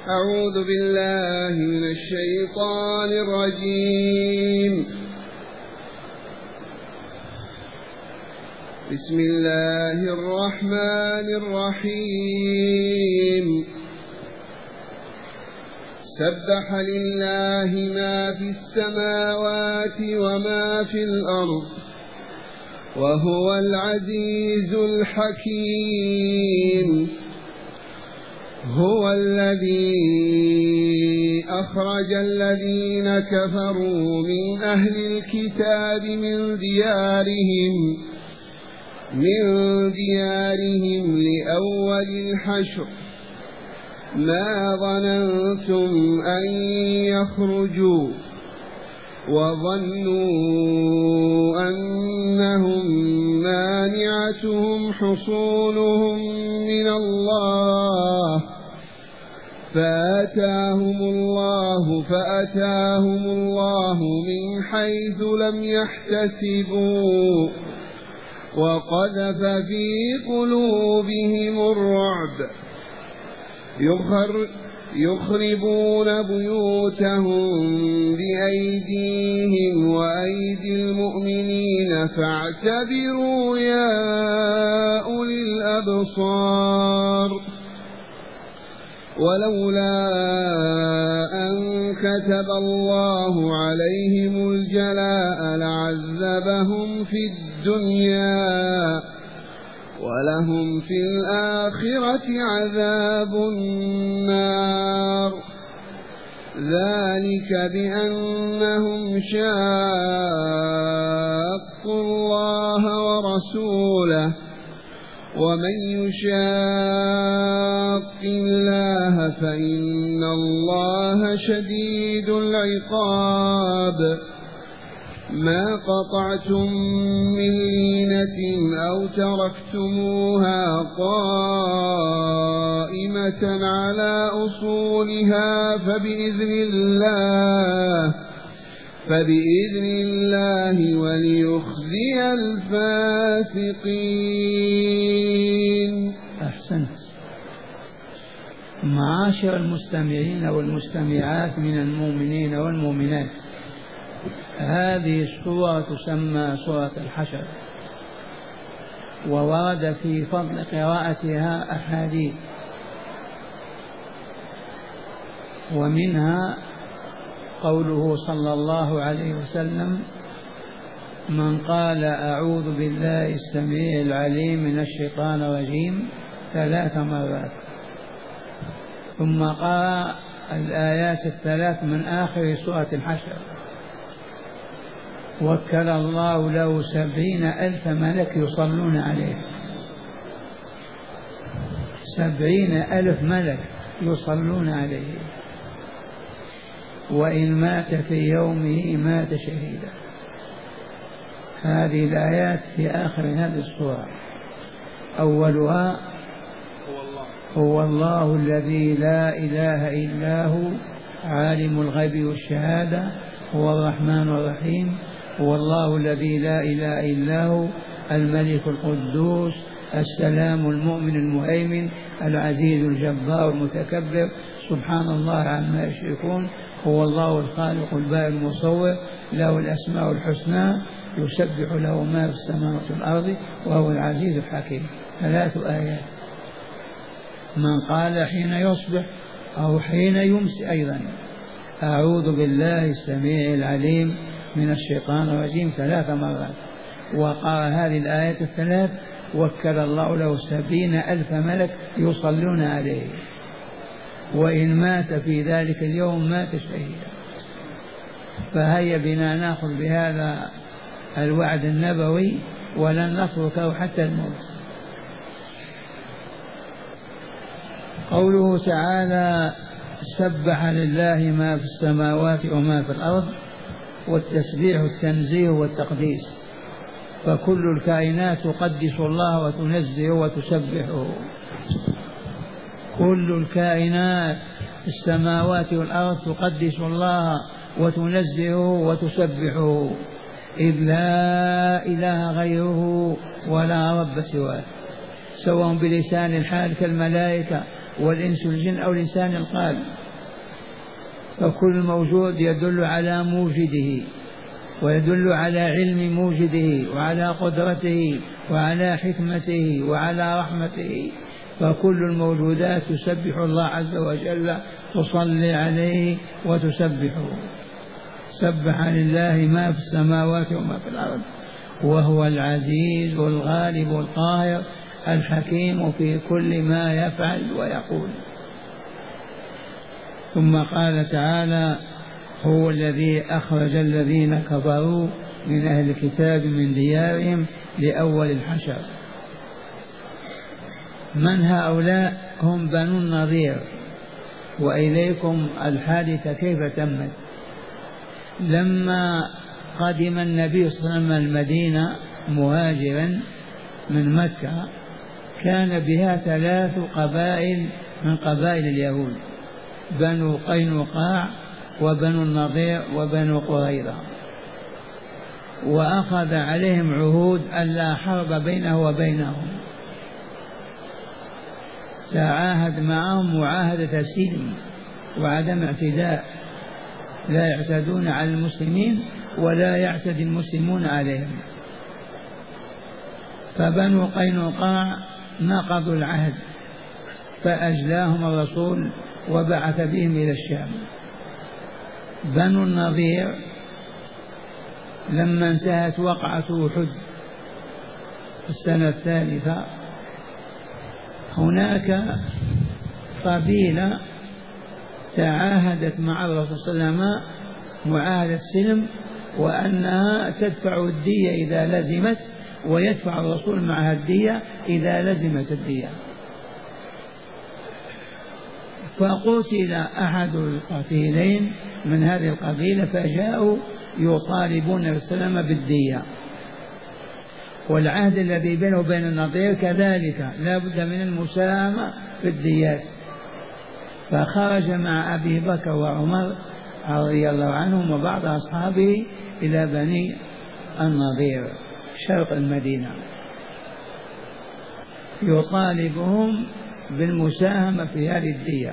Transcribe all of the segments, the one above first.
أعوذ بالله من الشيطان الرجيم. بسم الله الرحمن الرحيم. سبح لله ما في السماوات وما في الأرض وهو العزيز الحكيم. هو الذي أخرج الذين كفروا من أهل الكتاب من ديارهم لأول الحشر ما ظننتم أن يخرجوا وظنوا أنهم مانعتهم حصونهم من الله فأتاهم الله من حيث لم يحتسبوا وقذف في قلوبهم الرعب يخربون بيوتهم بأيديهم وأيدي المؤمنين فاعتبروا يا أولي الأبصار. ولولا أن كتب الله عليهم الجلاء لعذبهم في الدنيا ولهم في الآخرة عذاب النار. ذلك بأنهم شاقوا الله ورسوله ومن يشاق الله فإن الله شديد العقاب. ما قطعتم من لينة أو تركتموها قائمة على أصولها فبإذن الله وليخزي الفاسقين. أحسنت. معاشر المستمعين والمستمعات من المؤمنين والمؤمنات، هذه السورة تسمى سورة الحشر، وورد في فضل قراءتها أحاديث، ومنها قوله صلى الله عليه وسلم: من قال أعوذ بالله السميع العليم من الشيطان الرجيم 3 مرات، ثم قرأ الآيات الثلاث من آخر سورة الحشر: وكل الله له 70,000 ملك يصلون عليه. 70,000 ملك يصلون عليه، وإن مات في يومه مات شهيدا. هذه الآيات في آخر هذه السورة. أولها: هو الله الذي لا إله إلا هو عالم الغيب والشهادة هو الرحمن الرحيم. هو الله الذي لا إله إلا هو الملك القدوس السلام المؤمن المهيمن العزيز الجبار المتكبر سبحان الله عما يشركون. هو الله الخالق البارئ المصور له الأسماء الحسنى يسبح له ما في السماوات والأرض وهو العزيز الحكيم. 3 آيات. من قال حين يصبح أو حين يمسي أيضا أعوذ بالله السميع العليم من الشيطان الرجيم 3 مرات، وقال هذه الآيات الثلاث وكل الله له 70,000 ملك يصلون عليه، وإن مات في ذلك اليوم مات شهيدا. فهيا بنا نأخذ بهذا الوعد النبوي ولن نتركه حتى الموت. قوله تعالى: سبح لله ما في السماوات وما في الأرض، والتسبيح التنزيه والتقديس، فكل الكائنات تقدس الله وتنزه وتسبحه. كل الكائنات السماوات والأرض تقدس الله وتنزهه وتسبحه، إذ لا إله غيره ولا رب سواه، سواء بلسان الحال كالملائكة والإنس والجن أو الإنسان القال، فكل موجود يدل على موجده ويدل على علم موجده وعلى قدرته وعلى حكمته وعلى رحمته، فكل الموجودات تسبح الله عز وجل، تصلي عليه وتسبحه. سبح لله ما في السماوات وما في الأرض وهو العزيز الغالب القاهر الحكيم في كل ما يفعل ويقول. ثم قال تعالى: هو الذي أخرج الذين كفروا من أهل الكتاب من ديارهم لأول الحشر. من هؤلاء؟ هم بنو النضير. وإليكم الحادثة كيف تمت. لما قدم النبي صلى الله عليه وسلم المدينة مهاجرا من مكة، كان بها 3 قبائل من قبائل اليهود: بنو قينقاع وبنو النضير وبنو قريظة، وأخذ عليهم عهود ألا حرب بينه وبينهم. تعاهد معهم معاهدة سلم وعدم اعتداء، لا يعتدون على المسلمين ولا يعتدي المسلمون عليهم. فبنو قينقاع نقضوا العهد فأجلاهم الرسول وبعث بهم إلى الشام. بنو النضير لما انتهت وقعة أحد في السنة 3، هناك قبيلة تعاهدت مع الرسول صلى الله عليه وسلم معاهدة سلم، وأنها تدفع الدية إذا لزمت، ويدفع الرسول معها الدية إذا لزمت الدية. فقتل أحد القتيلين من هذه القبيلة، فجاءوا يطالبون بالسلام بالدية. والعهد الذي بينه وبين النضير كذلك لا بد من المساهمة في الديات. فخرج مع أبي بكر وعمر رضي الله عنهم وبعض أصحابه إلى بني النضير شرق المدينة يطالبهم بالمساهمة في هذه الدية.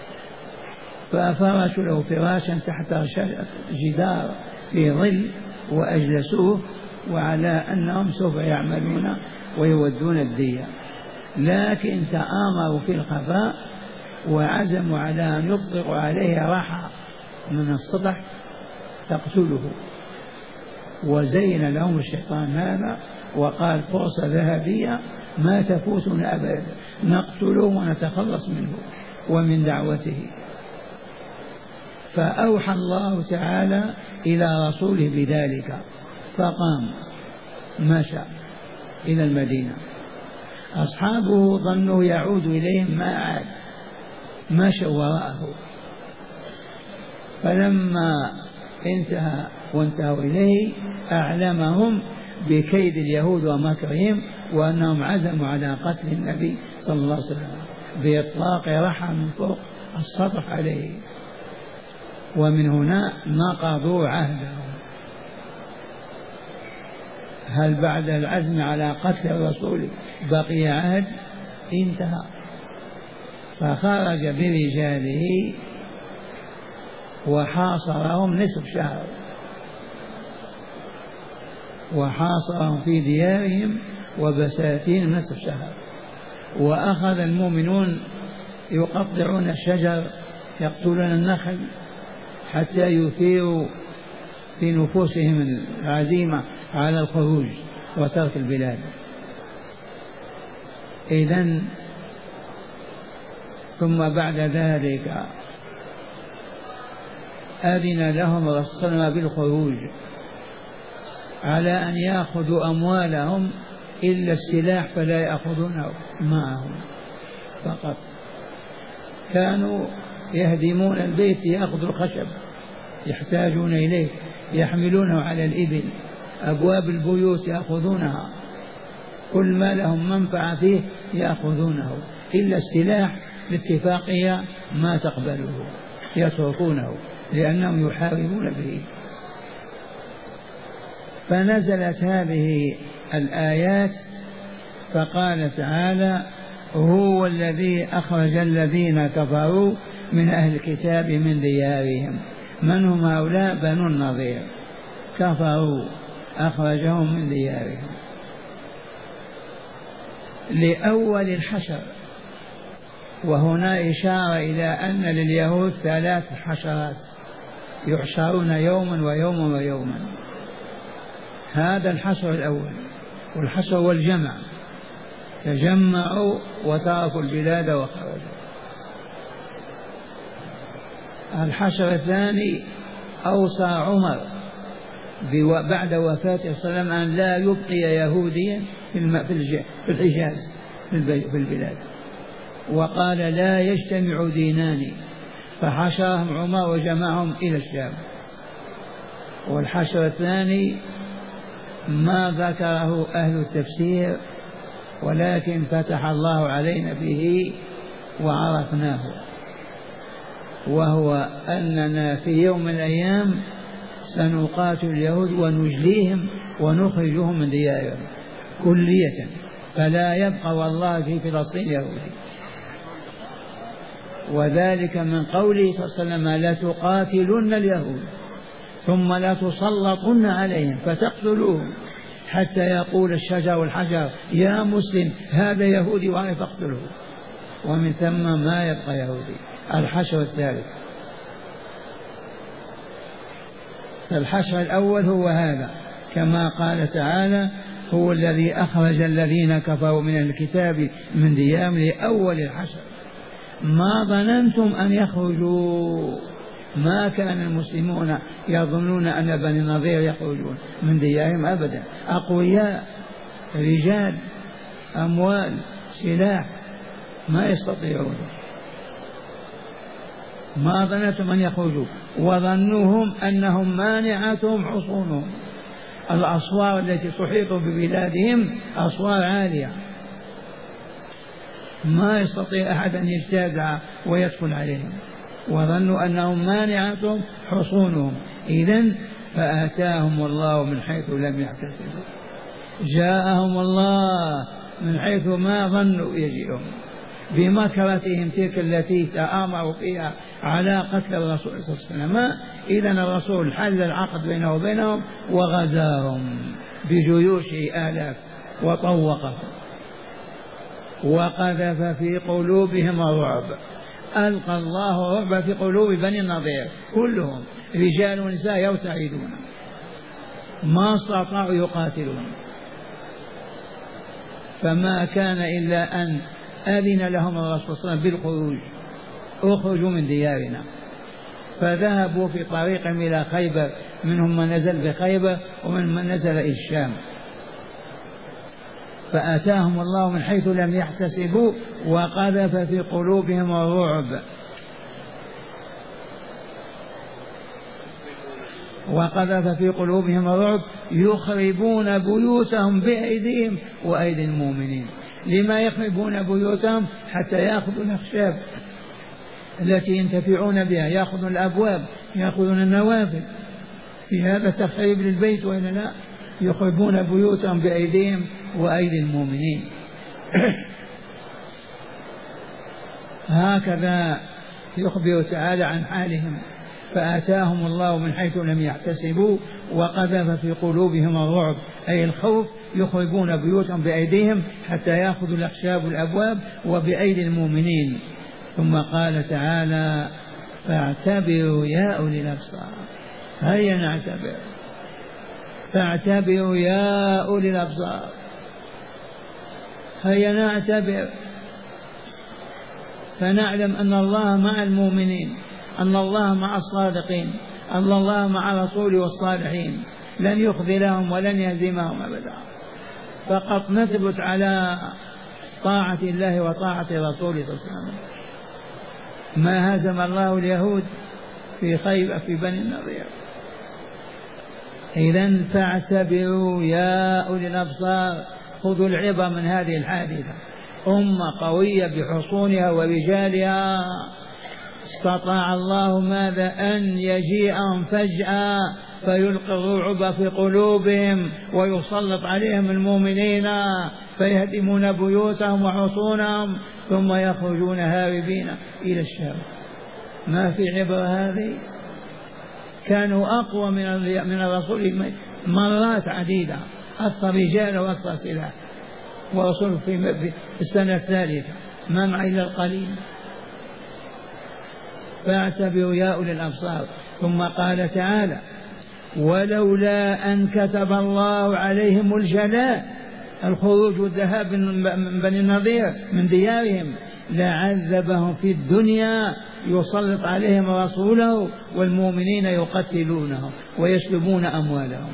ففرشوا له فراشا تحت جدار في ظل وأجلسوه، وعلى أنهم سوف يعملون ويودون الدية، لكن تآمروا في الخفاء وعزموا على أن يطلقوا عليه راحة من السطح تقتله. وزين لهم الشيطان هذا وقال: فرصة ذهبية ما تفوتنا أبدا، نقتله ونتخلص منه ومن دعوته. فأوحى الله تعالى إلى رسوله بذلك، فقام مشى إلى المدينة. أصحابه ظنوا يعود إليهم، ما عاد، مشوا وراءه. فلما انتهى وانتهوا إليه أعلمهم بكيد اليهود ومكرهم، وأنهم عزموا على قتل النبي صلى الله عليه وسلم بإطلاق رحى من فوق السطح عليه. ومن هنا نقضوا عهدهم. هل بعد العزم على قتل الرسول بقي عهد؟ انتهى. فخرج برجاله وحاصرهم نصف شهر، وحاصرهم في ديارهم وبساتين نصف شهر. وأخذ المؤمنون يقطعون الشجر، يقتلون النخل، حتى يثيروا في نفوسهم العزيمة على الخروج وترك البلاد. إذن ثم بعد ذلك أذن لهم الرسول بالخروج على أن يأخذوا أموالهم إلا السلاح فلا يأخذونه معهم فقط. كانوا يهدمون البيت يأخذوا الخشب يحتاجون إليه، يحملونه على الإبل، أبواب البيوت يأخذونها، كل ما لهم منفعة فيه يأخذونه، إلا السلاح باتفاقية ما تقبله يتركونه لأنهم يحاربون به. فنزلت هذه الآيات فقال تعالى: هو الذي أخرج الذين كفروا من أهل الكتاب من ديارهم. من هم هؤلاء؟ بنو النضير، كفروا أخرجهم من ديارهم لأول الحشر. وهنا إشارة إلى أن لليهود 3 حشرات يحشرون يوما ويوما ويوما. هذا الحشر الأول، والحشر والجمع، تجمعوا وتركوا البلاد وخرجوا. الحشر الثاني أوصى عمر بعد وفاته صلى الله عليه وسلم أن لا يبقي يهوديا في الحجاز في البلاد، وقال لا يجتمع دينان، فحشرهم عمر وجمعهم إلى الشام. والحشر الثاني ما ذكره أهل التفسير، ولكن فتح الله علينا به وعرفناه، وهو أننا في يوم من الأيام سنقاتل اليهود ونجليهم ونخرجهم من ديارهم كلية، فلا يبقى والله في فلسطين يهودي. وذلك من قوله صلى الله عليه وسلم لا تقاتلن اليهود ثم لا تسلطن عليهم فتقتلوهم حتى يقول الشجر والحجر يا مسلم هذا يهودي وأنا فاقتله، ومن ثم ما يبقى يهودي. الحشر الثالث. فالحشر الأول هو هذا، كما قال تعالى هو الذي أخرج الذين كفروا من الكتاب من ديارهم لأول الحشر. ما ظننتم أن يخرجوا، ما كان المسلمون يظنون أن بني النضير يخرجون من ديارهم أبدا، أقوياء رجال أموال سلاح، ما يستطيعون. ما ظننتم أن يخرجوا، وظنوهم أنهم مانعتهم حصونهم. الأسوار التي تحيط ببلادهم أسوار عالية ما يستطيع أحد أن يجتازها ويدخل عليهم، وظنوا أنهم مانعتهم حصونهم. إذن فآتاهم الله من حيث لم يحتسبوا، جاءهم الله من حيث ما ظنوا يجيئهم بمكرتهم تلك التي تآمروا فيها على قتل الرسول صلى الله عليه وسلم. إذن الرسول حل العقد بينه وبينهم وغزاهم بجيوش آلاف وطوقهم وقذف في قلوبهم الرعب. ألقى الله الرعب في قلوب بني النضير كلهم، رجال ونساء يرتعدون، ما استطاعوا يقاتلون. فما كان إلا أن أذن لهم الرسول صلى الله عليه وسلم بالخروج، اخرجوا من ديارنا. فذهبوا في طريقهم إلى خيبر، منهم من نزل بخيبر ومن من نزل إلى الشام. فآتاهم الله من حيث لم يحتسبوا وقذف في قلوبهم الرعب، وقذف في قلوبهم الرعب يخربون بيوتهم بأيديهم وأيدي المؤمنين. لما يخربون بيوتهم؟ حتى يأخذوا الأخشاب التي ينتفعون بها، يأخذون الأبواب، يأخذون النوافذ. في هذا تخريب للبيت وإلا لا؟ يخربون بيوتهم بأيديهم وأيدي المؤمنين. هكذا يخبر تعالى عن حالهم. فآتاهم الله من حيث لم يحتسبوا وقذف في قلوبهم الرعب، أي الخوف. يخربون بيوتهم بأيديهم حتى يأخذوا الأخشاب الأبواب وبأيدي المؤمنين. ثم قال تعالى فاعتبروا يا أولي الأبصار. هيا نعتبر، فاعتبروا يا أولي الأبصار، هيا نعتبر فنعلم أن الله مع المؤمنين، أن الله مع الصادقين، أن الله مع رسوله والصالحين، لن يخذلهم ولن يهزمهم أبدا. فقط نثبت على طاعة الله وطاعة رسوله صلى الله عليه وسلم. ما هزم الله اليهود في خيبر في بني النضير. إذن فاعتبروا يا أولي الأبصار، خذوا العبرة من هذه الحادثة. أمة قوية بحصونها ورجالها استطاع الله ماذا أن يجيئهم فجأة فيلقي الرعب في قلوبهم ويسلط عليهم المؤمنين فيهدمون بيوتهم وحصونهم ثم يخرجون هاربين إلى الشام. ما في عبرة هذه؟ كانوا أقوى من الرسول مرات عديدة، أكثر رجال وأكثر سلاح، ورسول في السنة الثالثة ما معي إلا القليل. فاعتبروا يا أولي الأبصار. ثم قال تعالى: ولولا أن كتب الله عليهم الجلاء، الخروج والذهاب من بني النضير من ديارهم، لعذبهم في الدنيا، يسلط عليهم رسوله والمؤمنين يقتلونهم ويسلبون أموالهم.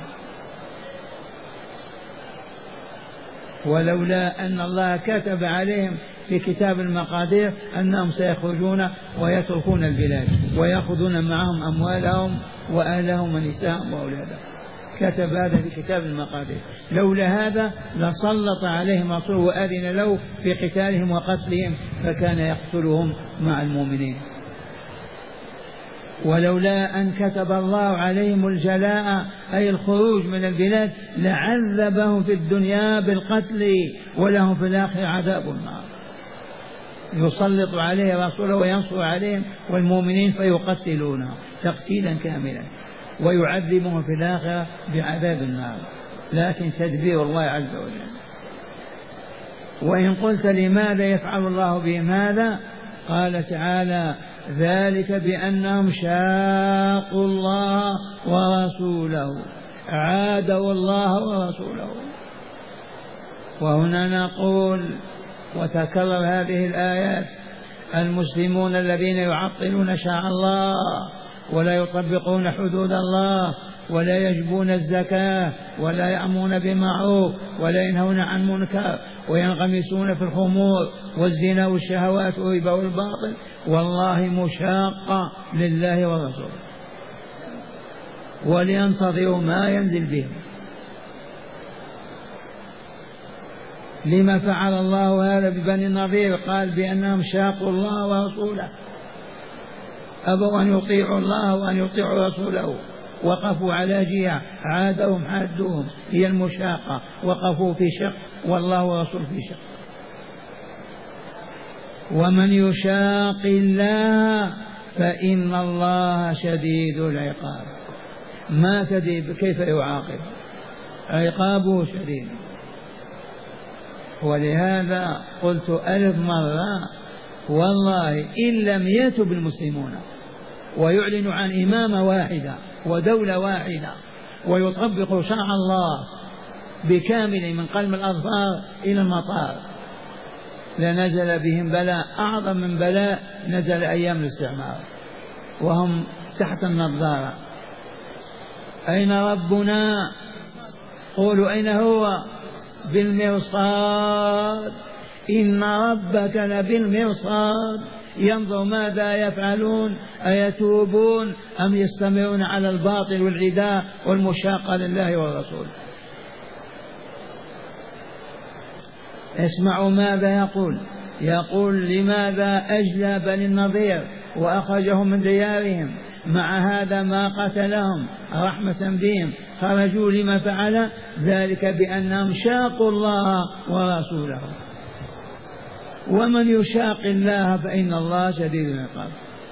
ولولا أن الله كتب عليهم في كتاب المقادير أنهم سيخرجون ويتركون البلاد ويأخذون معهم أموالهم وأهلهم ونساءهم وأولادهم، كتب هذا في كتاب المقادير. لولا هذا لسلط عليهم رسوله وأذن له في قتالهم وقتلهم، فكان يقتلهم مع المؤمنين. ولولا أن كتب الله عليهم الجلاء أي الخروج من البلاد لعذبهم في الدنيا بالقتل، ولهم في الآخرة عذاب النار. يسلط عليه رسوله وينصر عليهم والمؤمنين فيقتلونه تقتيلا كاملا، ويعذبهم في الآخرة بعذاب النار. لكن تدبير الله عز وجل. وإن قلت لماذا يفعل الله بهم هذا؟ قال تعالى: ذلك بأنهم شاقوا الله ورسوله، عادوا الله ورسوله. وهنا نقول وتكرر هذه الآيات: المسلمون الذين يعطلون شرع الله ولا يطبقون حدود الله ولا يجبون الزكاة ولا يأمرون بمعروف ولا ينهون عن منكر وينغمسون في الخمور والزنا والشهوات والربا والباطل، والله مشاقة لله ورسوله، ولينتظروا ما ينزل بهم. لما فعل الله هذا ببني النضير؟ قال: بأنهم شاقوا الله ورسوله، أبوا أن يطيعوا الله وأن يطيعوا رسوله، وقفوا على جهة، عادهم حادهم، هي المشاقة، وقفوا في شق والله ورسوله في شق. ومن يشاق الله فإن الله شديد العقاب. ما تدري كيف يعاقب، عقابه شديد. ولهذا قلت 1000 مرة والله إن لم يتب المسلمون ويعلنوا عن إمامة واحدة ودولة واحدة ويطبقوا شرع الله بكامل من قلم الأظفار إلى المطار، لنزل بهم بلاء أعظم من بلاء نزل أيام الاستعمار وهم تحت النظارة. أين ربنا؟ قولوا أين هو؟ بالمرصاد. إن ربك لبالمرصاد، ينظر ماذا يفعلون، أيتوبون أم يستمرون على الباطل والعداء والمشاقة لله والرسول. اسمعوا ماذا يقول لماذا أجلى بني النضير وأخرجهم من ديارهم، مع هذا ما قتلهم رحمة بهم، خرجوا لما فعل ذلك بأنهم شاقوا الله ورسوله. ومن يشاق الله فإن الله شديد العقاب.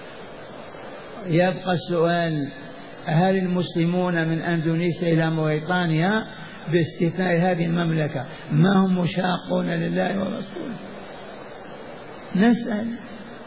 يبقى السؤال: هل المسلمون من أندونيسيا إلى موريتانيا باستثناء هذه المملكة ما هم مشاقون لله ورسوله؟ نسأل: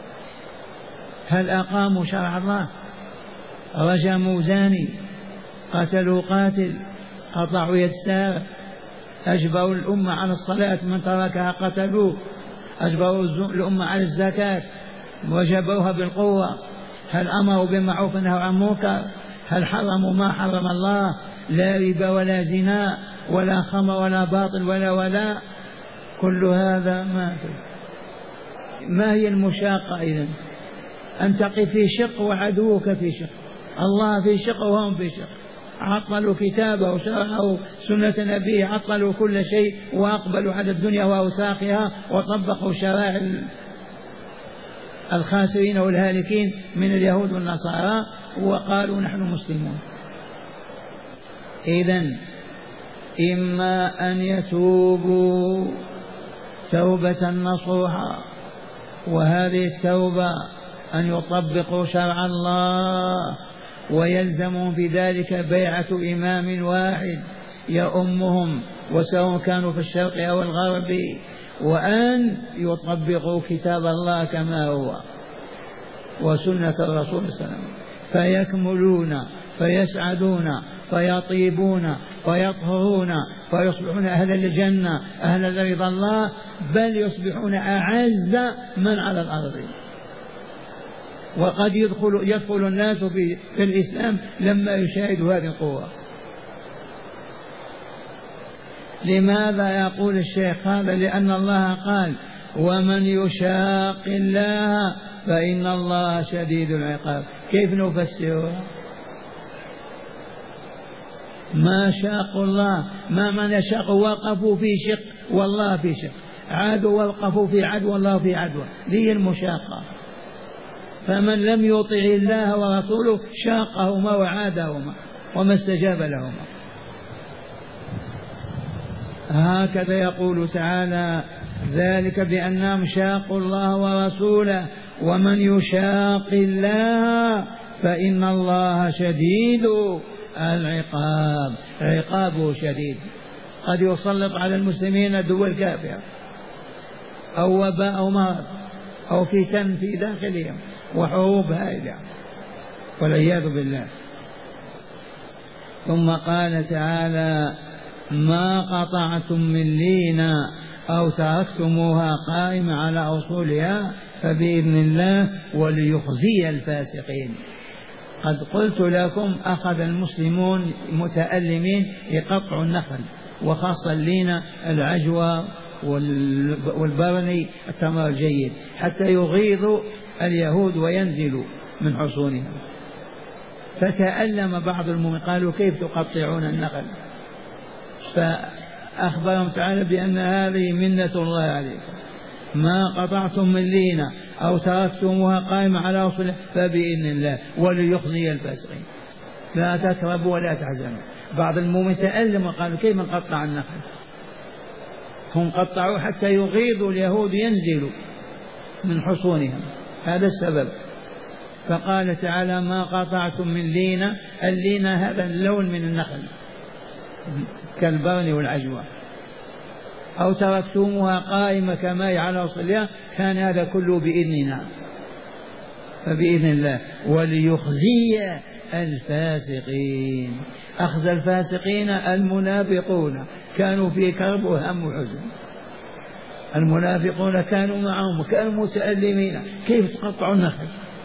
هل أقاموا شرع الله؟ رجموا زاني، قتلوا قاتل، قطعوا يد سارق، أجبروا الأمة على الصلاة من تركها قتلوه، أجبروا الأمة على الزكاة وجبروها بالقوة. هل أمروا بالمعروف ونهوا عن المنكر؟ هل حرموا ما حرم الله؟ لا ربا ولا زنا ولا خمر ولا باطل ولا كل هذا ما في. ما هي المشاقة إذن؟ أن تقف في شق وعدوك في شق، الله في شق وهم في شق، عطلوا كتابه وشرعه سنة نبيه، عطلوا كل شيء وأقبلوا على الدنيا وأوساخها وطبقوا شرائع الخاسرين والهالكين من اليهود والنصارى، وقالوا نحن مسلمون. إذن إما أن يتوبوا توبة نصوحا، وهذه التوبة أن يطبقوا شرع الله ويلزمون بذلك بيعة إمام واحد يؤمهم وسواء كانوا في الشرق أو الغرب، وأن يطبقوا كتاب الله كما هو وسنة الرسول صلى الله عليه وسلم، فيكملون فيسعدون فيطيبون فيطهرون فيصبحون أهل الجنة أهل رضا الله، بل يصبحون أعز من على الأرض. وقد يدخل الناس في الإسلام لما يشاهدوا هذه القوة. لماذا يقول الشيخ هذا؟ لأن الله قال ومن يشاق الله فإن الله شديد العقاب. كيف نفسرها؟ ما شاق الله، ما من يشاق وقفوا في شق والله في شق، عادوا وقفوا في عدو والله في عدوى، لي المشاقة. فمن لم يطع الله ورسوله شاقهما وعادهما وما استجاب لهما. هكذا يقول تعالى ذلك بأنهم شاقوا الله ورسوله ومن يشاق الله فإن الله شديد العقاب. عقابه شديد، قد يسلط على المسلمين دول كافرة أو وباء أو مرض أو فتن في داخلهم وحروب هائلة والعياذ بالله. ثم قال تعالى ما قطعتم من لينة أو تركتموها قائمة على أصولها فبإذن الله وليخزي الفاسقين. قد قلت لكم أخذ المسلمون متألمين يقطعوا النخل، وخاصة اللينة العجوة والبرني التمر الجيد، حتى يغيظوا اليهود وينزلوا من حصونهم. فتألم بعض المؤمنين قالوا كيف تقطعون النخل؟ فأخبرهم تعالى بأن هذه منة الله عليكم، ما قطعتم من لينة أو تركتموها قائمة على أصولها فبإذن الله وليخزي الفاسقين. لا تكربوا ولا تحزنوا. بعض المؤمنين تألم وقالوا كيف نقطع النخل؟ هم قطعوا حتى يغيظوا اليهود ينزلوا من حصونهم، هذا السبب. فقال تعالى ما قطعتم من لينة، اللينة هذا اللون من النخل كالبرن والعجوة، أو تركتموها قائمة كما هي على أصلها، كان هذا كله بإذننا فبإذن الله وليخزي الفاسقين. أخزى الفاسقين المنافقون، كانوا في كرب وهم وحزن. المنافقون كانوا معهم وكانوا متألمين، كيف تقطعوا النخل؟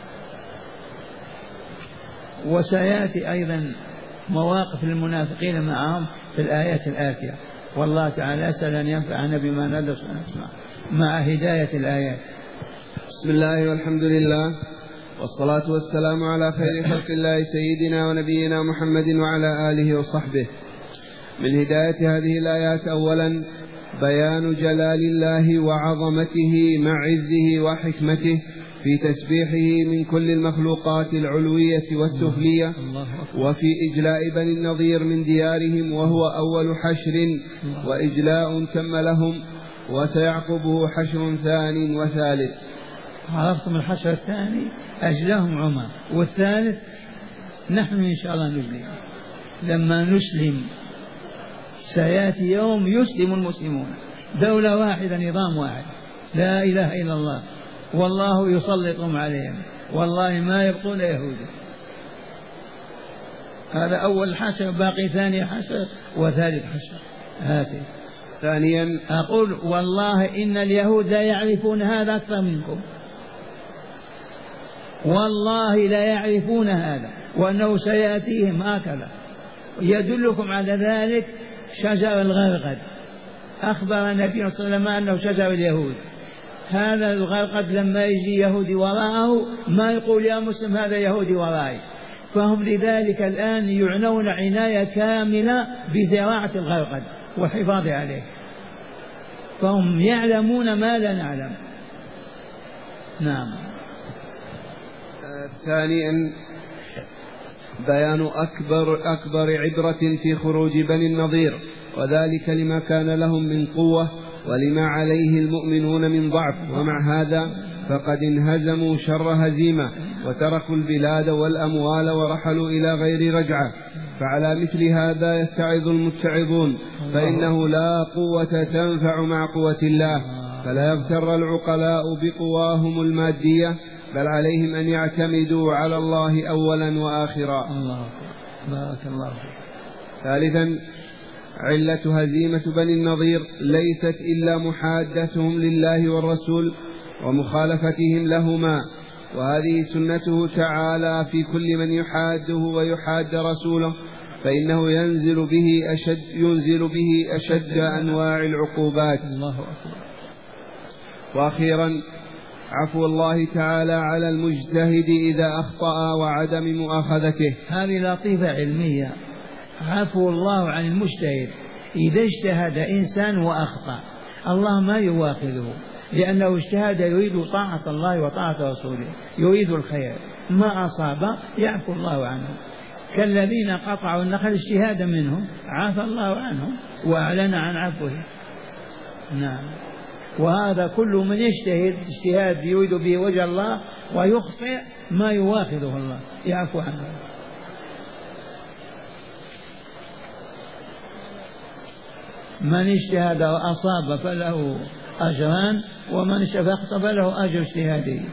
وسيأتي أيضا مواقف المنافقين معهم في الآيات الآتية، والله تعالى أسأل أن ينفعنا بما ندرس ونسمع مع هداية الآيات. بسم الله والحمد لله والصلاة والسلام على خير خلق الله سيدنا ونبينا محمد وعلى آله وصحبه. من هداية هذه الآيات أولا بيان جلال الله وعظمته مع عزه وحكمته في تسبيحه من كل المخلوقات العلوية والسفلية، وفي إجلاء بني النضير من ديارهم وهو أول حشر وإجلاء تم لهم، وسيعقبه حشر ثاني وثالث. عرفتم الحشر الثاني أجلاهم عمر، والثالث نحن إن شاء الله نجلي. لما نسلم سيأتي يوم يسلم المسلمون، دولة واحدة نظام واحد لا إله إلا الله، والله يسلطهم عليهم، والله ما يبقون يهودا. هذا أول حشر، باقي ثاني حشر وثالث حشر. هاتي ثانيا أقول والله إن اليهود لا يعرفون هذا أكثر منكم، والله لا يعرفون هذا، وأنه سيأتيهم هكذا. يدلكم على ذلك شجر الغرقد، أخبر النبي صلى الله عليه وسلم أنه شجر اليهود. هذا الغرقد لما يجي يهودي وراءه ما يقول يا مسلم هذا يهودي ورائي، فهم لذلك الآن يعنون عناية كاملة بزراعة الغرقد والحفاظ عليه، فهم يعلمون ما لا نعلم. نعم. ثانيا بيان أكبر عبرة في خروج بني النضير، وذلك لما كان لهم من قوة ولما عليه المؤمنون من ضعف، ومع هذا فقد انهزموا شر هزيمة وتركوا البلاد والأموال ورحلوا إلى غير رجعة. فعلى مثل هذا يتعظ المتعظون، فإنه لا قوة تنفع مع قوة الله، فلا يغتر العقلاء بقواهم المادية، بل عليهم أن يعتمدوا على الله أولا وآخرا. بارك الله فيك. ثالثا علة هزيمة بني النضير ليست إلا محادتهم لله والرسول ومخالفتهم لهما، وهذه سنته تعالى في كل من يحاده ويحاد رسوله، فإنه ينزل به أشد أنواع العقوبات. وأخيرا عفو الله تعالى على المجتهد إذا أخطأ وعدم مؤاخذته. هذه لطيفة علمية. عفو الله عن المجتهد إذا اجتهد إنسان وأخطأ، الله ما يواخذه، لأنه اجتهد يريد طاعة الله وطاعة رسوله، يريد الخير، ما أصاب يعفو الله عنه. كالذين قطعوا النخل اجتهادا منهم عفى الله عنهم وأعلن عن عفوه. نعم. وهذا كل من يجتهد اجتهاد يريد به وجه الله ويخطئ ما يواخذه الله، يعفو عنه. من اجتهد وأصاب فله أجران، ومن اجتهد فله أجر اجتهاده.